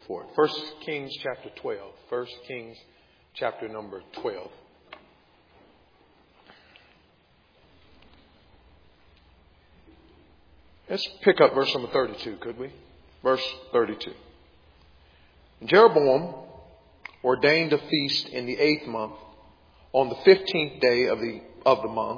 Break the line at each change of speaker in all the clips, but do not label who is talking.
for it. 1 Kings chapter 12. 1 Kings chapter number 12. Let's pick up verse number 32, could we? Verse 32. Jeroboam ordained a feast in the 8th month, on the 15th day of the month,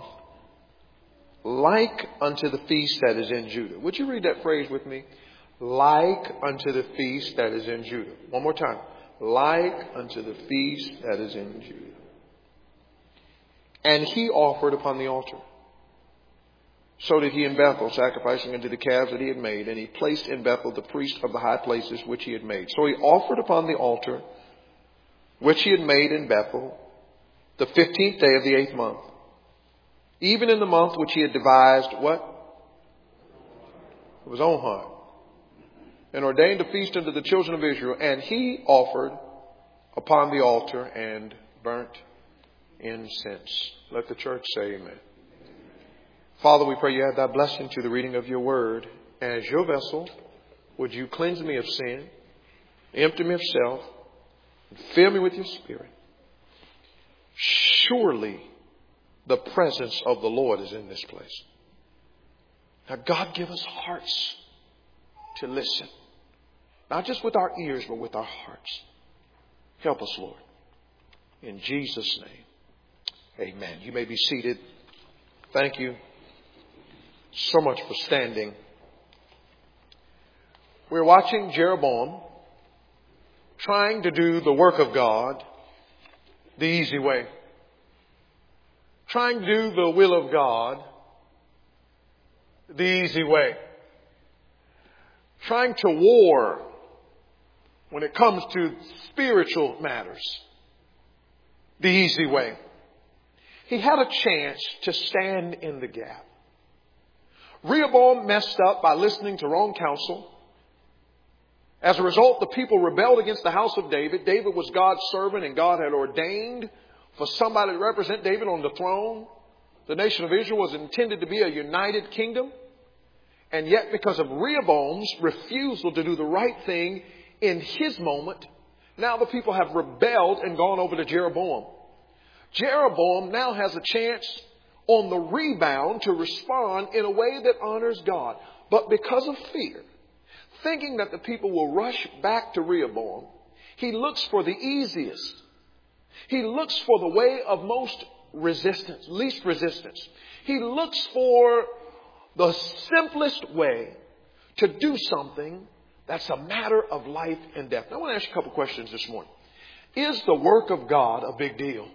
like unto the feast that is in Judah. Would you read that phrase with me? Like unto the feast that is in Judah. One more time. Like unto the feast that is in Judah. And he offered upon the altar. So did he in Bethel, sacrificing unto the calves that he had made. And he placed in Bethel the priest of the high places which he had made. So he offered upon the altar which he had made in Bethel the 15th day of the 8th month. Even in the month which he had devised, what? Of his own heart. And ordained a feast unto the children of Israel. And he offered upon the altar and burnt incense. Let the church say amen. Father, we pray you add thy blessing to the reading of your word. As your vessel, would you cleanse me of sin, empty me of self, and fill me with your spirit. Surely the presence of the Lord is in this place. Now, God, give us hearts to listen. Not just with our ears, but with our hearts. Help us, Lord. In Jesus' name, amen. You may be seated. Thank you so much for standing. We're watching Jeroboam trying to do the work of God the easy way. Trying to do the will of God the easy way. Trying to war when it comes to spiritual matters the easy way. He had a chance to stand in the gap. Rehoboam messed up by listening to wrong counsel. As a result, the people rebelled against the house of David. David was God's servant, and God had ordained for somebody to represent David on the throne. The nation of Israel was intended to be a united kingdom. And yet, because of Rehoboam's refusal to do the right thing in his moment, now the people have rebelled and gone over to Jeroboam. Jeroboam now has a chance on the rebound to respond in a way that honors God. But because of fear, thinking that the people will rush back to Rehoboam, he looks for the easiest. He looks for the way of most resistance, least resistance. He looks for the simplest way to do something that's a matter of life and death. Now, I want to ask you a couple questions this morning. Is the work of God a big deal?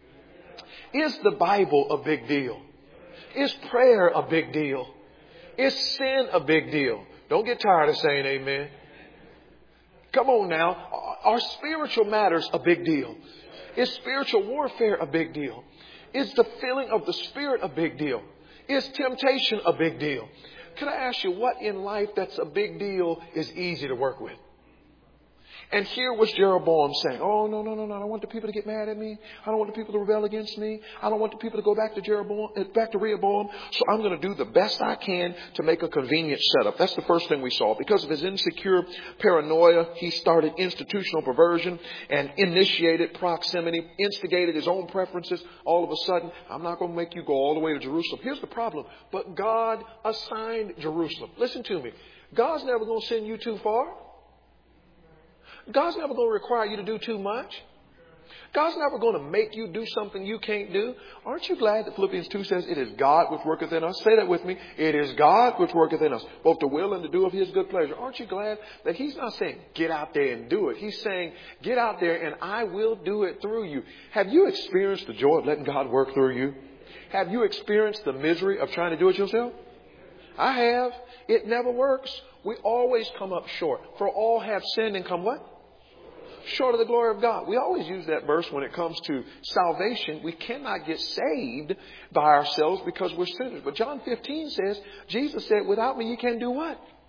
Is the Bible a big deal? Is prayer a big deal? Is sin a big deal? Don't get tired of saying amen. Come on now. Are spiritual matters a big deal? Is spiritual warfare a big deal? Is the filling of the Spirit a big deal? Is temptation a big deal? Could I ask you what in life that's a big deal is easy to work with? And here was Jeroboam saying, oh, no. I don't want the people to get mad at me. I don't want the people to rebel against me. I don't want the people to go back to Rehoboam. So I'm going to do the best I can to make a convenient setup. That's the first thing we saw. Because of his insecure paranoia, he started institutional perversion and initiated proximity, instigated his own preferences. All of a sudden, I'm not going to make you go all the way to Jerusalem. Here's the problem. But God assigned Jerusalem. Listen to me. God's never going to send you too far. God's never going to require you to do too much. God's never going to make you do something you can't do. Aren't you glad that Philippians 2 says it is God which worketh in us? Say that with me. It is God which worketh in us, both to will and to do of his good pleasure. Aren't you glad that he's not saying get out there and do it. He's saying get out there and I will do it through you. Have you experienced the joy of letting God work through you? Have you experienced the misery of trying to do it yourself? I have. It never works. We always come up short. For all have sinned and come what? Short of the glory of God. We always use that verse when it comes to salvation. We cannot get saved by ourselves because we're sinners. But John 15 says, Jesus said, without me you can do what?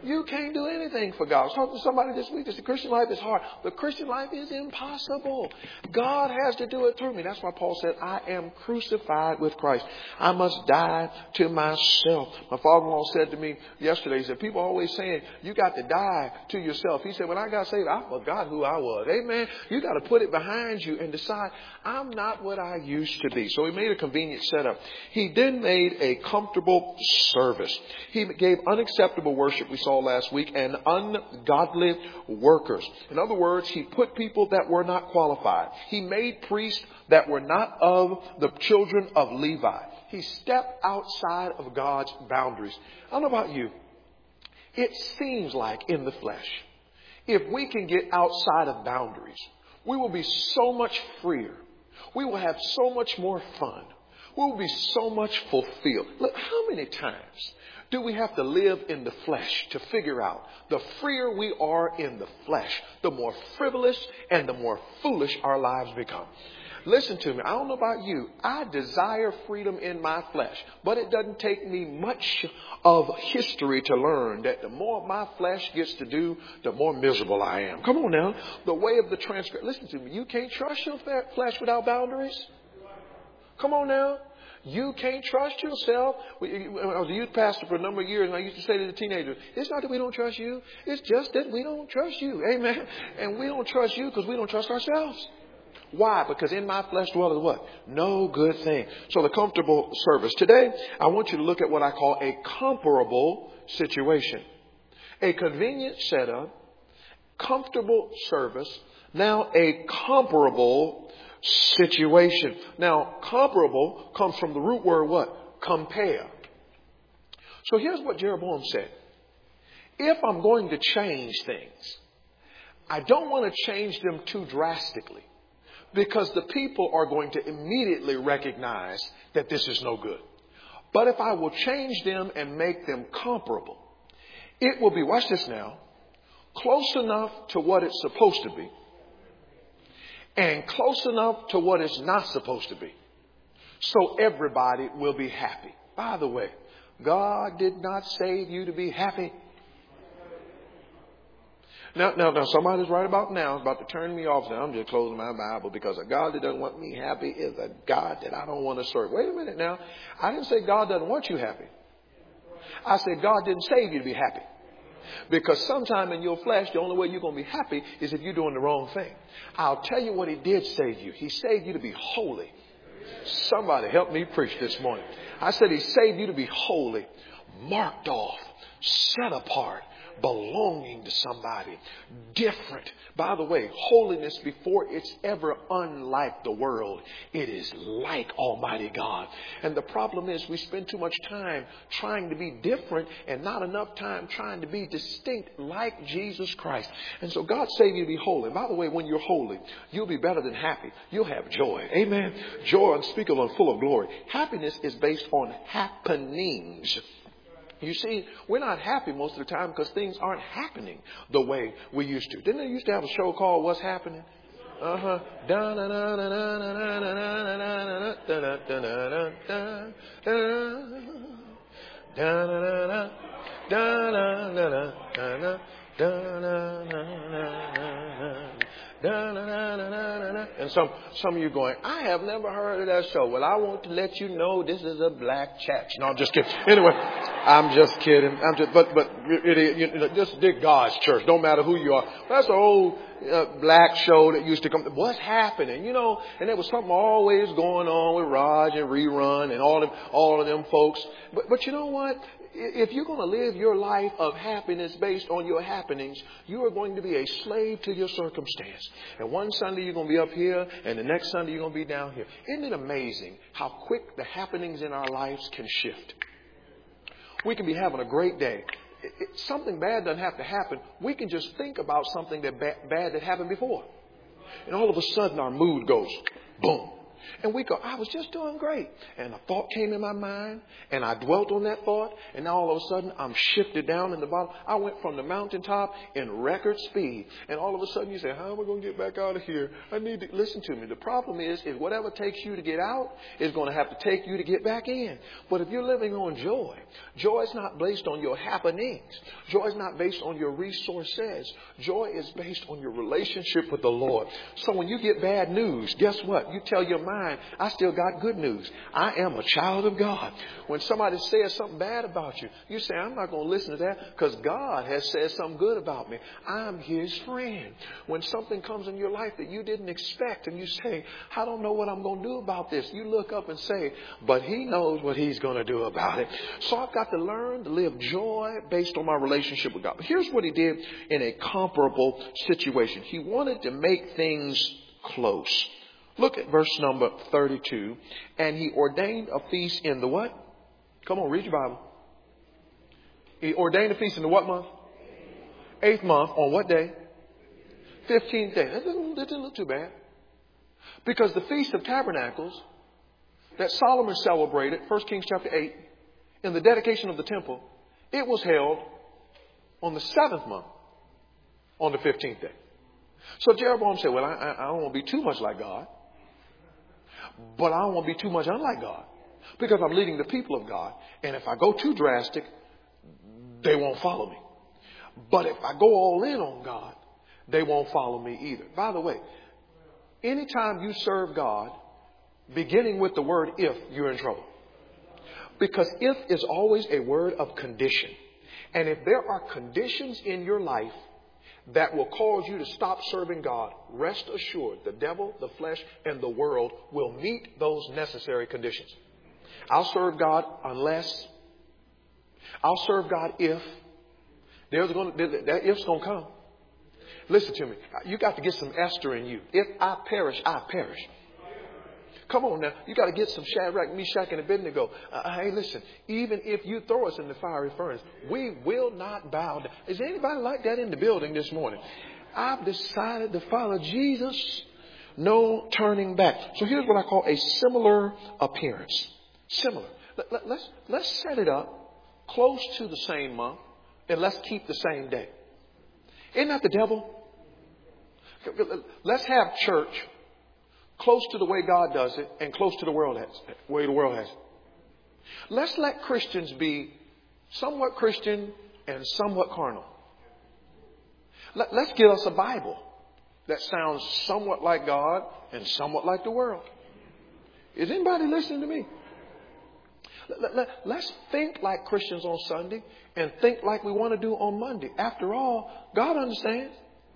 You can't do anything for God. I was talking to somebody this week. The Christian life is hard. The Christian life is impossible. God has to do it through me. That's why Paul said, I am crucified with Christ. I must die to myself. My father-in-law said to me yesterday, he said, people are always saying, you got to die to yourself. He said, when I got saved, I forgot who I was. Amen. You got to put it behind you and decide, I'm not what I used to be. So he made a convenient setup. He then made a comfortable service. He gave unacceptable worship, we saw last week, and ungodly workers. In other words, he put people that were not qualified. He made priests that were not of the children of Levi. He stepped outside of God's boundaries. I don't know about you. It seems like in the flesh, if we can get outside of boundaries, we will be so much freer. We will have so much more fun. We will be so much fulfilled. Look, how many times do we have to live in the flesh to figure out the freer we are in the flesh, the more frivolous and the more foolish our lives become? Listen to me. I don't know about you. I desire freedom in my flesh, but it doesn't take me much of history to learn that the more my flesh gets to do, the more miserable I am. Come on now. The way of the transgressor. Listen to me. You can't trust your flesh without boundaries. Come on now. You can't trust yourself. I was a youth pastor for a number of years, and I used to say to the teenagers, it's not that we don't trust you. It's just that we don't trust you. Amen. And we don't trust you because we don't trust ourselves. Why? Because in my flesh dwelleth what? No good thing. So the comfortable service. Today, I want you to look at what I call a comparable situation. A convenient setup, comfortable service, now a comparable situation. Now, comparable comes from the root word what? Compare. So here's what Jeroboam said. If I'm going to change things, I don't want to change them too drastically, because the people are going to immediately recognize that this is no good. But if I will change them and make them comparable, it will be, watch this now, close enough to what it's supposed to be and close enough to what it's not supposed to be. So everybody will be happy. By the way, God did not save you to be happy. Now, somebody's right about now, about to turn me off. Now, I'm just closing my Bible because a God that doesn't want me happy is a God that I don't want to serve. Wait a minute now. I didn't say God doesn't want you happy. I said God didn't save you to be happy. Because sometime in your flesh, the only way you're going to be happy is if you're doing the wrong thing. I'll tell you what he did save you. He saved you to be holy. Somebody help me preach this morning. I said he saved you to be holy, marked off, set apart, belonging to somebody, different. By the way, holiness, before it's ever unlike the world, it is like Almighty God. And the problem is we spend too much time trying to be different and not enough time trying to be distinct like Jesus Christ. And so God saved you to be holy. And by the way, when you're holy, you'll be better than happy. You'll have joy. Amen. Joy unspeakable and full of glory. Happiness is based on happenings. You see, we're not happy most of the time because things aren't happening the way we used to. Didn't they used to have a show called What's Happening? And some of you going, I have never heard of that show. Well, I want to let you know this is a black church. No, I'm just kidding. Anyway, I'm just kidding. Just dig God's church. Don't matter who you are. That's an old black show that used to come. What's happening? You know, and there was something always going on with Raj and Rerun and all of them folks. But you know what? If you're going to live your life of happiness based on your happenings, you are going to be a slave to your circumstance. And one Sunday you're going to be up here, and the next Sunday you're going to be down here. Isn't it amazing how quick the happenings in our lives can shift? We can be having a great day. Something bad doesn't have to happen. We can just think about something that bad that happened before. And all of a sudden our mood goes boom. And we go, I was just doing great. And a thought came in my mind, and I dwelt on that thought, and now all of a sudden I'm shifted down in the bottom. I went from the mountaintop in record speed. And all of a sudden you say, how am I going to get back out of here? I need to listen to me. The problem is whatever takes you to get out is going to have to take you to get back in. But if you're living on joy, joy is not based on your happenings. Joy is not based on your resources. Joy is based on your relationship with the Lord. So when you get bad news, guess what? You tell your mind, I still got good news. I am a child of God. When somebody says something bad about you, you say, I'm not going to listen to that because God has said something good about me. I'm his friend. When something comes in your life that you didn't expect and you say, I don't know what I'm going to do about this, you look up and say, but he knows what he's going to do about it. So I've got to learn to live joy based on my relationship with God. But here's what he did in a comparable situation. He wanted to make things close. Look at verse number 32. And he ordained a feast in the what? Come on, read your Bible. He ordained a feast in the what month? 8th month. On what day? 15th day. That didn't look too bad. Because the Feast of Tabernacles that Solomon celebrated, 1 Kings chapter 8, in the dedication of the temple, it was held on the 7th month, on the 15th day. So Jeroboam said, well, I don't want to be too much like God, but I don't want to be too much unlike God, because I'm leading the people of God. And if I go too drastic, they won't follow me. But if I go all in on God, they won't follow me either. By the way, anytime you serve God, beginning with the word if, you're in trouble. Because if is always a word of condition. And if there are conditions in your life that will cause you to stop serving God, rest assured the devil, the flesh, and the world will meet those necessary conditions. I'll serve God unless. I'll serve God if. That if's going to come. Listen to me. You got to get some Esther in you. If I perish, I perish. Come on now. You got to get some Shadrach, Meshach, and Abednego. Hey, listen. Even if you throw us in the fiery furnace, we will not bow down. Is there anybody like that in the building this morning? I've decided to follow Jesus. No turning back. So here's what I call a similar appearance. Similar. Let's set it up close to the same month, and let's keep the same day. Isn't that the devil? Let's have church close to the way God does it and close to the way the world has it. Let's let Christians be somewhat Christian and somewhat carnal. Let's get us a Bible that sounds somewhat like God and somewhat like the world. Is anybody listening to me? Let's think like Christians on Sunday and think like we want to do on Monday. After all, God understands.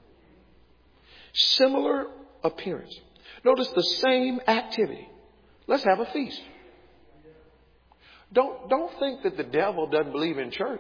Similar appearance. Notice the same activity. Let's have a feast. Don't think that the devil doesn't believe in church.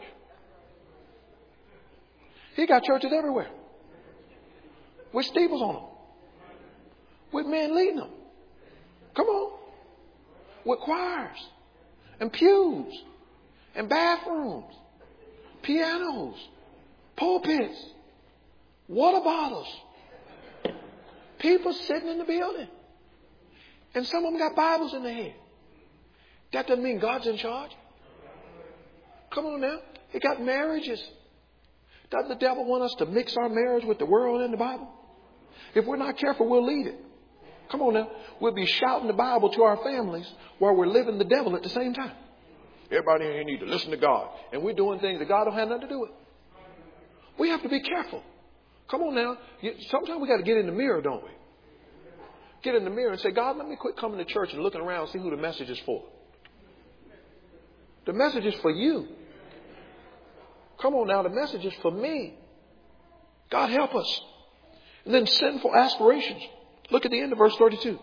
He got churches everywhere. With steeples on them. With men leading them. Come on. With choirs. And pews. And bathrooms. Pianos. Pulpits. Water bottles. People sitting in the building. And some of them got Bibles in their hand. That doesn't mean God's in charge. Come on now. He got marriages. Doesn't the devil want us to mix our marriage with the world and the Bible? If we're not careful, we'll lead it. Come on now. We'll be shouting the Bible to our families while we're living the devil at the same time. Everybody in here need to listen to God. And we're doing things that God don't have nothing to do with. We have to be careful. Come on now. Sometimes we got to get in the mirror, don't we? Get in the mirror and say, God, let me quit coming to church and looking around and see who the message is for. The message is for you. Come on now. The message is for me. God help us. And then sinful aspirations. Look at the end of verse 32.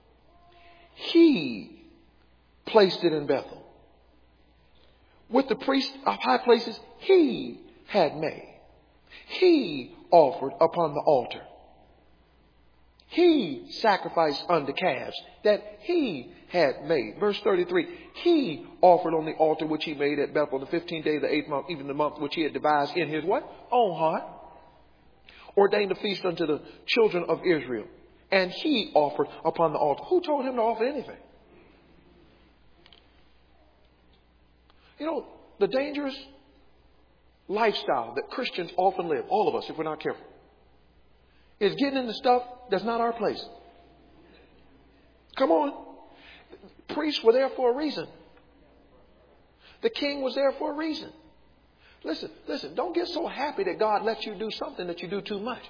He placed it in Bethel. With the priests of high places, he had made. He offered upon the altar. He sacrificed unto calves that he had made. Verse 33. He offered on the altar which he made at Bethel the 15th day of the 8th month, even the month which he had devised in his what? Own heart. Ordained a feast unto the children of Israel. and he offered upon the altar. Who told him to offer anything? You know, the dangerous lifestyle that Christians often live, all of us, if we're not careful, is getting into stuff that's not our place. Come on. Priests were there for a reason. The king was there for a reason. Listen, don't get so happy that God lets you do something that you do too much.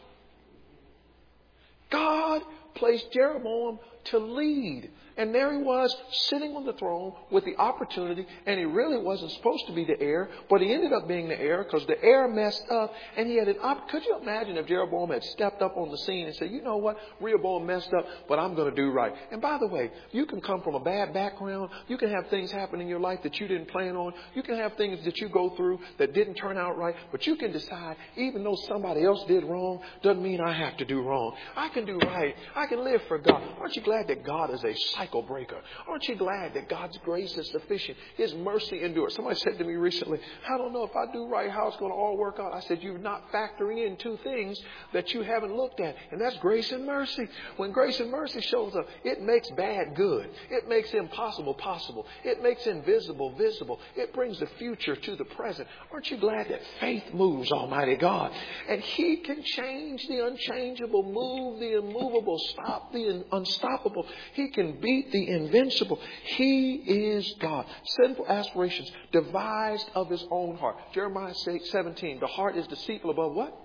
God placed Jeroboam to lead. And there he was sitting on the throne with the opportunity, and he really wasn't supposed to be the heir, but he ended up being the heir because the heir messed up, and he had an Could you imagine if Jeroboam had stepped up on the scene and said, you know what, Rehoboam messed up, but I'm going to do right. And by the way, you can come from a bad background. You can have things happen in your life that you didn't plan on. You can have things that you go through that didn't turn out right, but you can decide, even though somebody else did wrong, doesn't mean I have to do wrong. I can do right. I can live for God. Aren't you glad that God is a cycle breaker? Aren't you glad that God's grace is sufficient? His mercy endures. Somebody said to me recently, I don't know if I do right, how it's going to all work out. I said, you're not factoring in two things that you haven't looked at, and that's grace and mercy. When grace and mercy shows up, it makes bad good. It makes impossible possible. It makes invisible visible. It brings the future to the present. Aren't you glad that faith moves Almighty God? And He can change the unchangeable, move the immovable, stop the unstoppable. He can beat the invincible. He is God. Sinful aspirations devised of His own heart. Jeremiah 17, the heart is deceitful above what?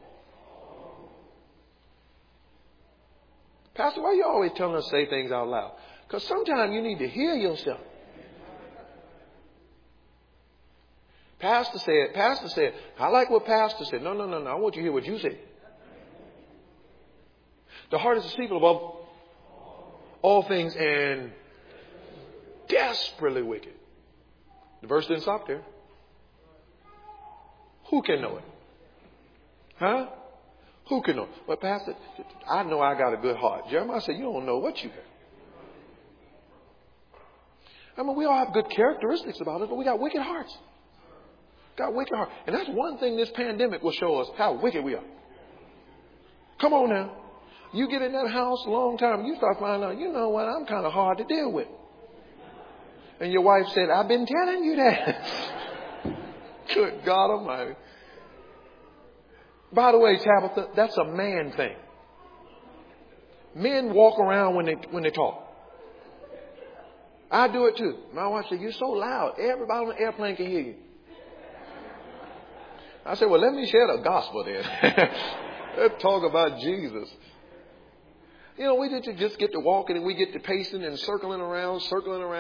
Pastor, why are you always telling us to say things out loud? Because sometimes you need to hear yourself. Pastor said, I like what Pastor said. No. I want you to hear what you said. The heart is deceitful above all things and desperately wicked. The verse didn't stop there. Who can know it? Huh? Who can know it? But Pastor, I know I got a good heart. Jeremiah said, you don't know what you got. I mean, we all have good characteristics about us, but we got wicked hearts. Got wicked hearts. And that's one thing this pandemic will show us, how wicked we are. Come on now. You get in that house a long time, you start finding out, you know what, I'm kind of hard to deal with. And your wife said, I've been telling you that. Good God Almighty. By the way, Tabitha, that's a man thing. Men walk around when they talk. I do it too. My wife said, you're so loud. Everybody on the airplane can hear you. I said, well, let me share the gospel then. Let's talk about Jesus. You know, we just get to walking and we get to pacing and circling around. That's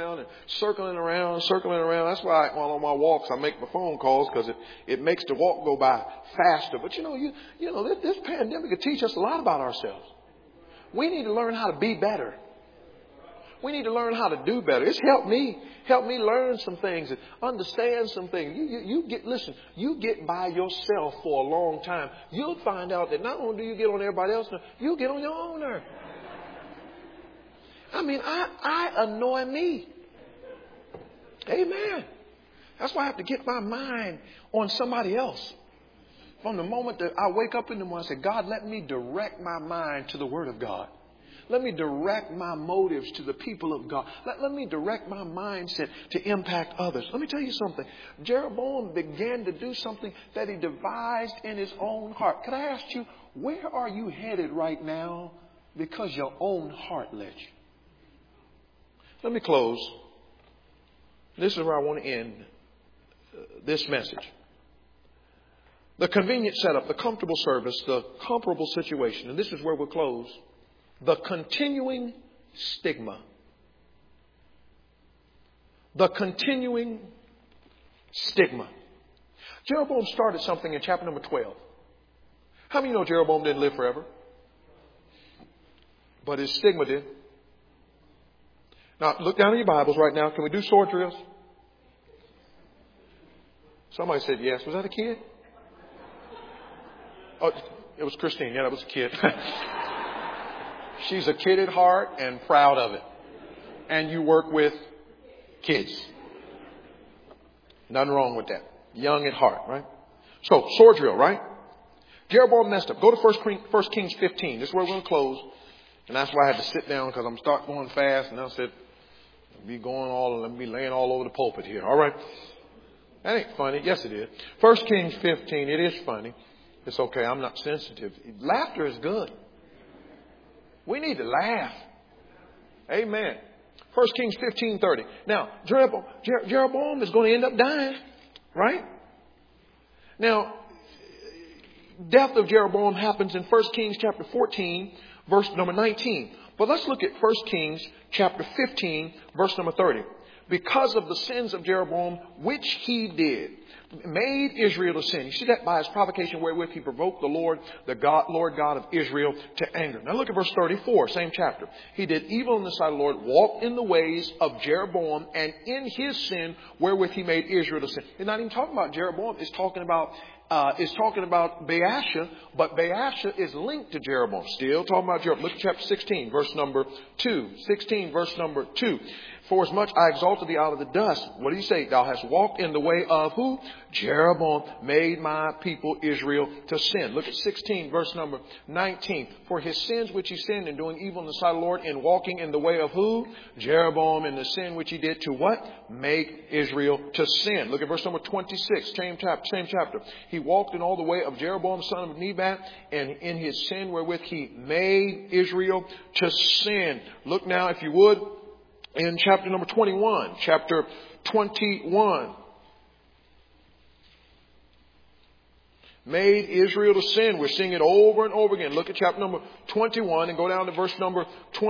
why while on my walks, I make my phone calls because it makes the walk go by faster. But you know, this pandemic will teach us a lot about ourselves. We need to learn how to be better. We need to learn how to do better. It's helped me learn some things and understand some things. You get by yourself for a long time. You'll find out that not only do you get on everybody else's nerve, you get on your own nerve. I mean, I annoy me. Amen. That's why I have to get my mind on somebody else. From the moment that I wake up in the morning, I say, God, let me direct my mind to the Word of God. Let me direct my motives to the people of God. Let me direct my mindset to impact others. Let me tell you something. Jeroboam began to do something that he devised in his own heart. Could I ask you, where are you headed right now because your own heart led you? Let me close. This is where I want to end this message. The convenient setup, the comfortable service, the comparable situation. And this is where we'll close. The continuing stigma. The continuing stigma. Jeroboam started something in chapter number 12. How many know Jeroboam didn't live forever? But his stigma did. Now, look down in your Bibles right now. Can we do sword drills? Somebody said yes. Was that a kid? Oh, it was Christine. Yeah, that was a kid. She's a kid at heart and proud of it. And you work with kids. Nothing wrong with that. Young at heart, right? So, sword drill, right? Jeroboam messed up. Go to 1 Kings 15. This is where we're going to close. And that's why I had to sit down because I'm start going fast. And I said, let me be laying all over the pulpit here. All right. That ain't funny. Yes, it is. 1 Kings 15. It is funny. It's okay. I'm not sensitive. Laughter is good. We need to laugh. Amen. 1 Kings 15:30. Now, Jeroboam is going to end up dying. Right? Now, death of Jeroboam happens in 1 Kings chapter 14, verse number 19. But let's look at 1 Kings chapter 15, verse number 30. Because of the sins of Jeroboam, which he did, made Israel to sin. You see that by his provocation wherewith he provoked the Lord, Lord God of Israel to anger. Now look at verse 34, same chapter. He did evil in the sight of the Lord, walked in the ways of Jeroboam, and in his sin wherewith he made Israel to sin. It's not even talking about Jeroboam. It's talking about Baasha, but Baasha is linked to Jeroboam. Still talking about Jeroboam. Look at chapter 16, verse number 2. 16, verse number 2. For as much I exalted thee out of the dust. What do you say? Thou hast walked in the way of who? Jeroboam made my people Israel to sin. Look at 16, verse number 19. For his sins which he sinned in doing evil in the sight of the Lord, in walking in the way of who? Jeroboam, in the sin which he did to what? Make Israel to sin. Look at verse number 26, same chapter. He walked in all the way of Jeroboam, son of Nebat, and in his sin wherewith he made Israel to sin. Look now, if you would, in chapter number 21. Chapter 21. Made Israel to sin. We're seeing it over and over again. Look at chapter number 21 and go down to verse number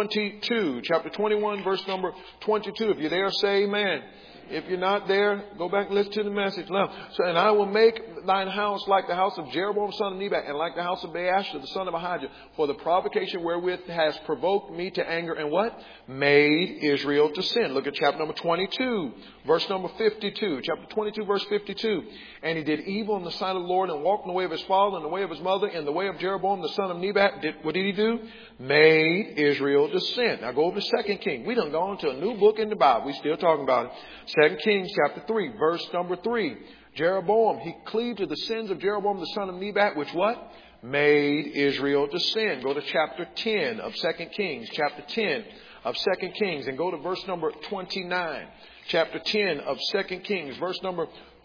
22. Chapter 21, verse number 22. If you're there, say amen. If you're not there, go back and listen to the message. Now, and I will make thine house like the house of Jeroboam son of Nebat, and like the house of Baasha the son of Ahijah, for the provocation wherewith has provoked me to anger, and what? Made Israel to sin. Look at chapter number 22, verse number 52. Chapter 22, verse 52. And he did evil in the sight of the Lord, and walked in the way of his father, and the way of his mother, and the way of Jeroboam the son of Nebat. What did he do? Made Israel to sin. Now go over to 2 Kings. We done gone to a new book in the Bible. We still talking about it. 2 Kings chapter 3, verse number 3. Jeroboam, he cleaved to the sins of Jeroboam the son of Nebat, which what? Made Israel to sin. Go to chapter 10 of 2 Kings. Chapter 10 of 2 Kings. And go to verse number 29. Chapter 10 of 2 Kings, verse number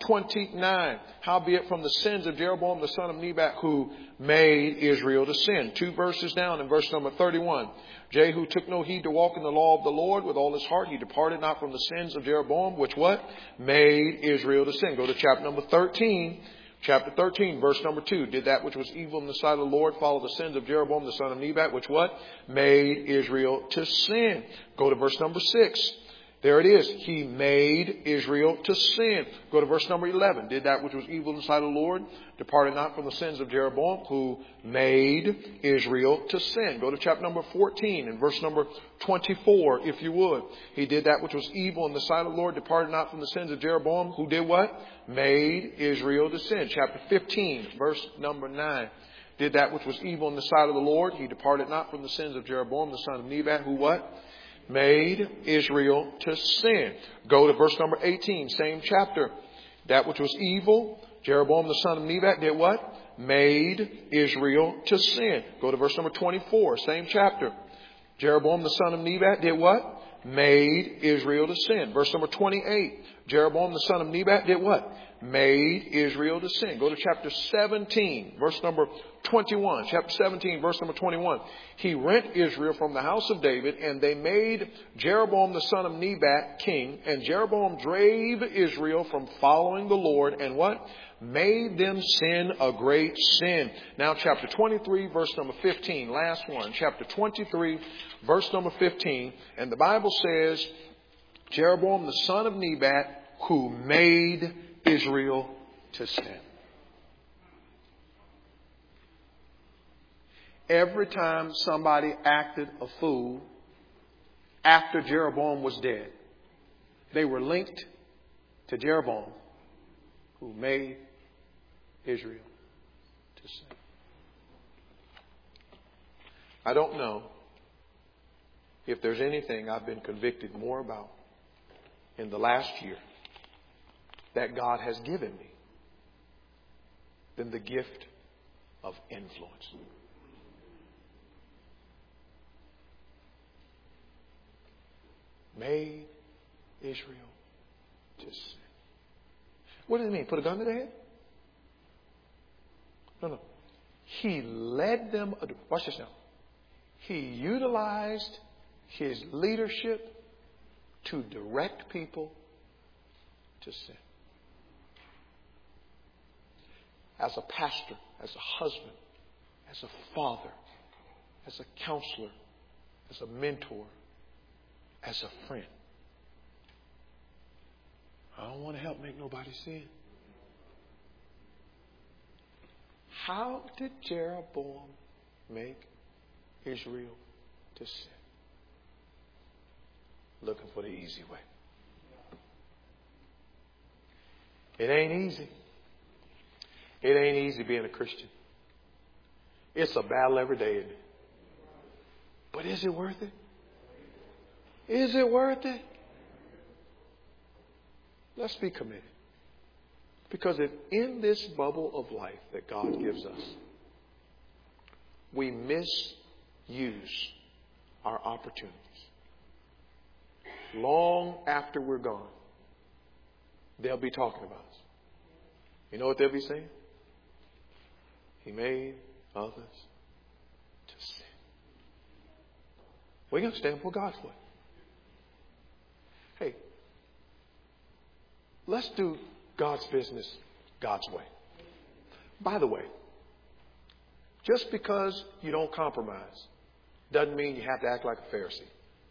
29. Howbeit from the sins of Jeroboam the son of Nebat, who made Israel to sin. 2 verses down in verse number 31. Jehu took no heed to walk in the law of the Lord with all his heart. He departed not from the sins of Jeroboam, which what? Made Israel to sin. Go to chapter number 13. Chapter 13, verse number 2. Did that which was evil in the sight of the Lord, follow the sins of Jeroboam the son of Nebat, which what? Made Israel to sin. Go to verse number 6. There it is. He made Israel to sin. Go to verse number 11. Did that which was evil in the sight of the Lord, departed not from the sins of Jeroboam, who made Israel to sin. Go to chapter number 14 and verse number 24, if you would. He did that which was evil in the sight of the Lord, departed not from the sins of Jeroboam, who did what? Made Israel to sin. Chapter 15, verse number 9. Did that which was evil in the sight of the Lord. He departed not from the sins of Jeroboam, the son of Nebat, who what? Made Israel to sin. Go to verse number 18, same chapter. That which was evil, Jeroboam the son of Nebat did what? Made Israel to sin. Go to verse number 24, same chapter. Jeroboam the son of Nebat did what? Made Israel to sin. Verse number 28. Jeroboam the son of Nebat did what? Made Israel to sin. Go to chapter 17, verse number 21. Chapter 17, verse number 21. He rent Israel from the house of David, and they made Jeroboam the son of Nebat king. And Jeroboam drave Israel from following the Lord, and what? Made them sin a great sin. Now chapter 23, verse number 15. Last one. Chapter 23, verse number 15. And the Bible says, Jeroboam the son of Nebat, who made Israel to sin. Every time somebody acted a fool after Jeroboam was dead, they were linked to Jeroboam, who made Israel to sin. I don't know if there's anything I've been convicted more about in the last year that God has given me than the gift of influence. made Israel to sin. What does it mean? Put a gun to their head? No. He led them. Watch this now. He utilized his leadership to direct people to sin. As a pastor, as a husband, as a father, as a counselor, as a mentor, as a friend. I don't want to help make nobody sin. How did Jeroboam make Israel to sin? Looking for the easy way. It ain't easy. It ain't easy being a Christian. It's a battle every day, isn't it? But is it worth it? Is it worth it? Let's be committed. Because if in this bubble of life that God gives us, we misuse our opportunities, long after we're gone, they'll be talking about us. You know what they'll be saying? He made others to sin. We're going to stand before God for it. Hey, let's do God's business God's way. By the way, just because you don't compromise doesn't mean you have to act like a Pharisee.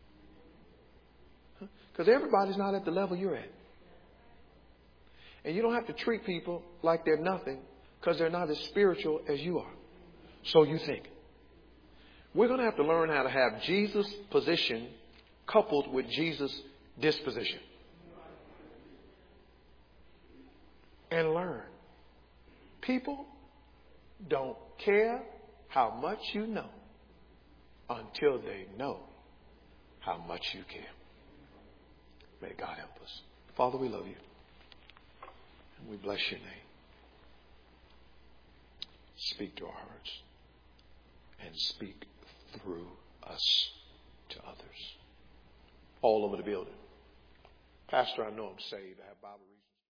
Because everybody's not at the level you're at. And you don't have to treat people like they're nothing because they're not as spiritual as you are. So you think. We're going to have to learn how to have Jesus' position coupled with Jesus' disposition. And learn. People don't care how much you know until they know how much you care. May God help us. Father, we love you. And we bless your name. Speak to our hearts. And speak through us to others. All over the building. Pastor, I know I'm saved. I have Bible reading.